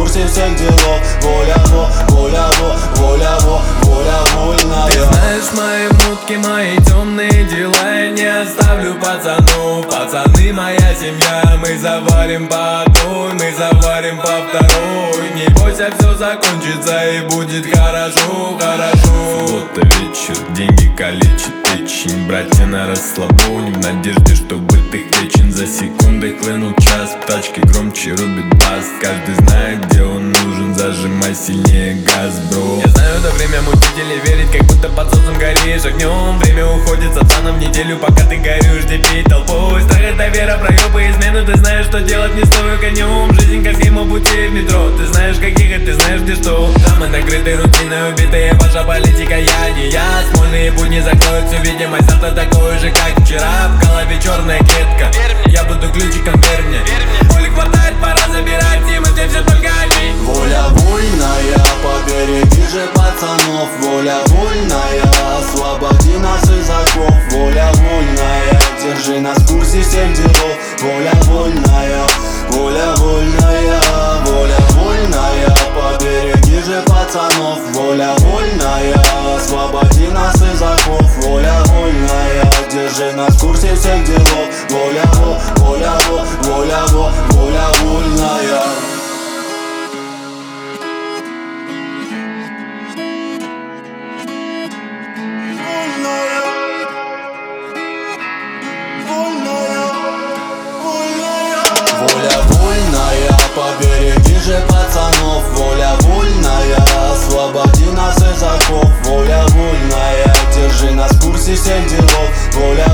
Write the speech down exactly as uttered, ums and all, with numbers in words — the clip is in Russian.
курсе всех делов. Воля, во, воля, во, воля, во, воля вольная. Ты знаешь мои мутки, мои темные дела. Я не оставлю пацанов. Пацаны моя семья. Мы заварим по одной, мы заварим по второй. Не бойся, все закончится и будет хорошо, хорошо. Вот вечер, деньги калечат печень. Братья на расслабоне, в надежде, что быт их вечен. За секунды хлынул час, в тачке громче рубит бас. Каждый знает, где он нужен, зажимай сильнее газ, бро. Я знаю, это время мутить или верить, как будто под солнцем горишь огнем. Время уходит с отца в неделю, пока ты горюешь, где пить толпой. Страх — это вера, проебы, измену. Ты знаешь, что делать не стою конем. Жизнь как ему пути в метро. Ты знаешь, как ехать, ты знаешь, где что. Там мы накрыты рутиной, убитые, ваша политика, я не я. Смольные будни закроют всю видимость, завтра такой же, как вчера. В голове черная клетка, я буду ключиком, верь мне. Боли хватает, пора забирать, и мы здесь все только одни. Воля вольная, побереги же пацанов. Воля вольная, освободи нас из оков. Воля вольная, держи нас в курсе всех делов. Воля вольная, воля вольная, воля вольная, побереги же пацанов. Воля вольная, освободи нас из оков. Воля вольная, держи нас в курсе всех делов. Воля во, воля во, воля во, воля вольная. Воля вольная, побереги же пацанов. Воля вольная, освободи нас из оков. Воля вольная, держи нас в курсе всех делов. Воля